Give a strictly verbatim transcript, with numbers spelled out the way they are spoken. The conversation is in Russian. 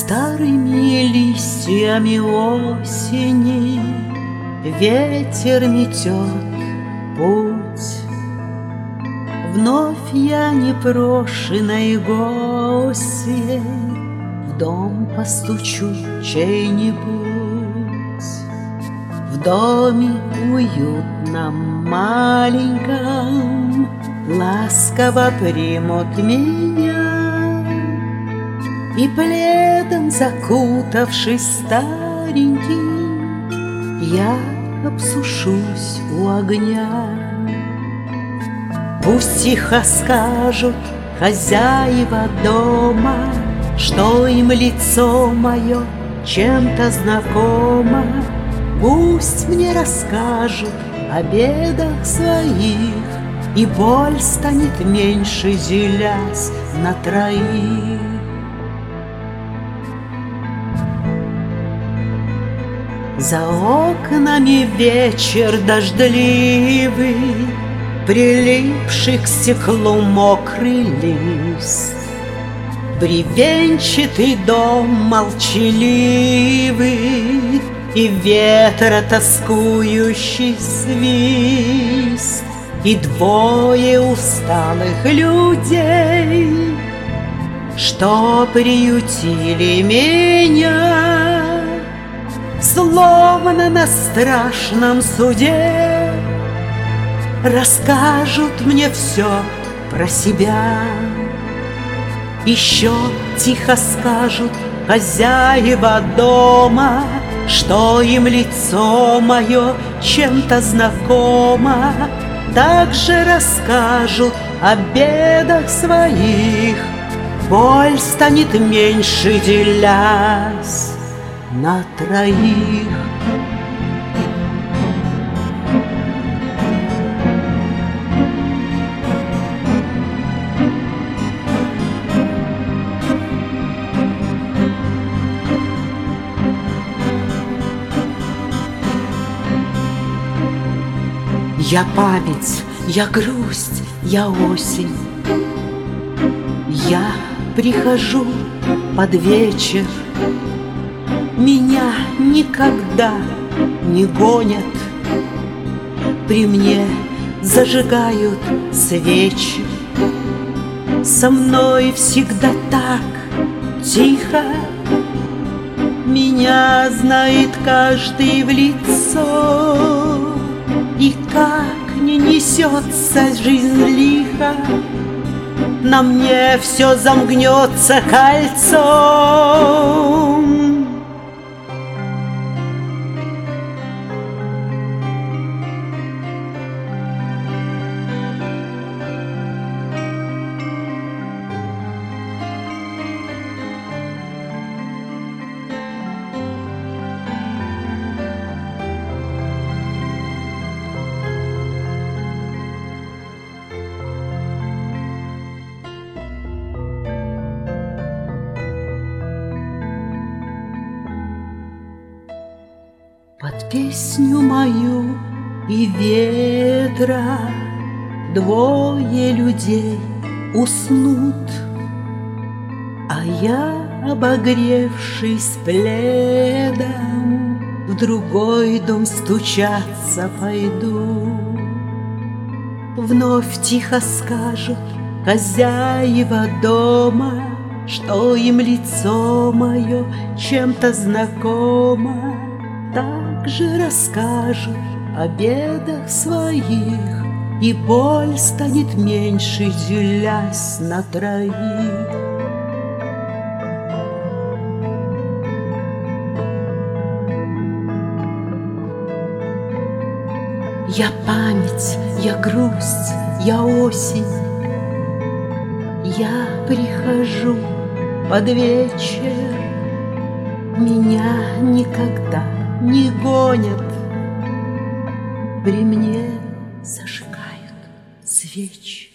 Старыми листьями осени ветер метет путь. Вновь я непрошенной гостьей в дом постучу чей-нибудь. В доме уютном маленьком ласково примут меня, и пледом закутавшись старенький, я обсушусь у огня. Пусть тихо скажут хозяева дома, что им лицо мое чем-то знакомо. Пусть мне расскажут о бедах своих, и боль станет меньше, делясь на троих. За окнами вечер дождливый, прилипший к стеклу мокрый лист. Бревенчатый дом молчаливый и ветра тоскующий свист, и двое усталых людей, что приютили меня, словно на страшном суде, расскажут мне все про себя. Еще тихо скажут хозяева дома, что им лицо мое чем-то знакомо. Также расскажут о бедах своих, боль станет меньше, делясь на троих. Я память, я грусть, я осень. Я прихожу под вечер, меня никогда не гонят. При мне зажигают свечи, со мной всегда так тихо. Меня знает каждый в лицо, и как не несется жизнь лихо, на мне все замкнется кольцом. Под песню мою и ветра двое людей уснут, а я, обогревшись пледом, в другой дом стучаться пойду. Вновь тихо скажут хозяева дома, что им лицо мое чем-то знакомо. Также расскажут о бедах своих, и боль станет меньше, делясь на троих. Я память, я грусть, я осень. Я прихожу под вечер, меня никогда не гонят. При мне зажигают свечи.